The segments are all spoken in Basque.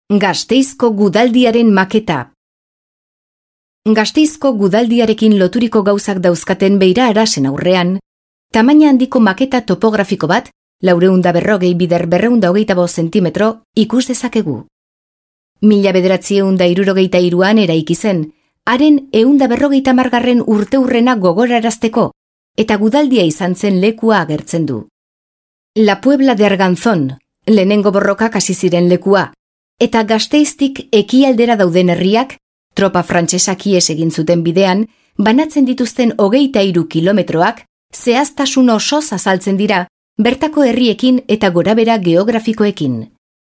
Gasteizko Gudaldiaren maketa. Gasteizko Gudaldiarekin loturiko gauzak dauzkaten beira arasen aurrean, tamaina handiko maketa topografiko bat, 440 bider 425 zentimetro, ikus dezakegu. 1963an eraiki zen, haren 150. urteurrena gogorarazteko, eta Gudaldia izan zen lekua agertzen du. La Puebla de Arganzón, lehenengo borrokak hasi ziren lekua, eta Gasteiztik ekialdera dauden herriak, tropa frantsesak ihes egin zuten bidean, banatzen dituzten 23 kilometroak, zehaztasun osoz azaltzen dira, bertako herriekin eta gorabera geografikoekin.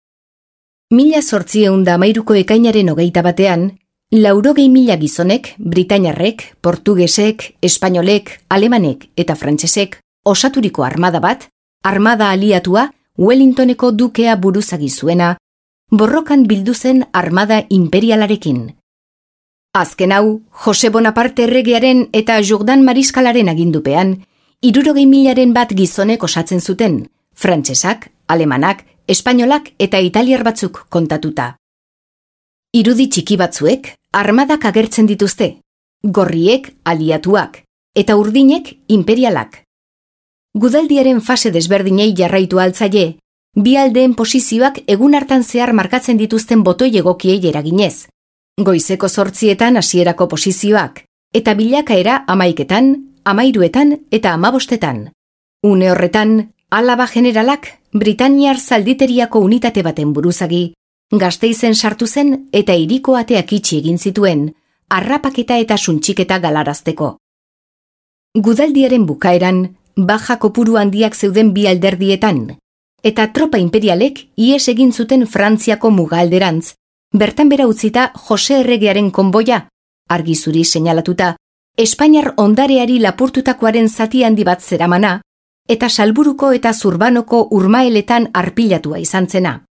1813ko ekainaren 21ean, 80.000 gizonek, britainiarrek, portugesek, espainolek, alemanek eta frantsesek osaturiko armada bat, armada aliatua Wellingtoneko dukea buruzagi zuena, borrokan bildu zen armada imperialarekin. Azken hau, Jose Bonaparte erregearen eta Jourdan mariskalaren agindupean, 60.000 bat gizonek osatzen zuten, frantsesak, alemanak, espainolak eta italiar batzuk kontatuta. Irudi txiki batzuek armadak agertzen dituzte, gorriek aliatuak eta urdinek imperialak. Gudaldiaren fase desberdinei jarraitu altzaie, bi aldeen posizioak egun hartan zehar markatzen dituzten botoi egokiei eraginez. Goizeko 8etan hasierako posizioak, eta bilakaera 11etan, 13etan eta 15etan. Une horretan, Alaba generalak Britaniar zalditeriako unitate baten buruzagi, Gasteizen sartu zen eta hiriko ateak itxi egin zituen, harrapaketa eta suntxiketa galarazteko. Gudaldiaren bukaeran, baja kopuru handiak zeuden bi alderdietan, eta tropa imperialek ihes egin zuten Frantziako muga alderantz, bertan bera utzita Jose erregearen konboia, argi zuri seinalatuta, Espainiar ondareari lapurtutakoaren zati handi bat zeramana, eta Salburuko eta Zurbanoko urmaeletan arpilatua izan zena.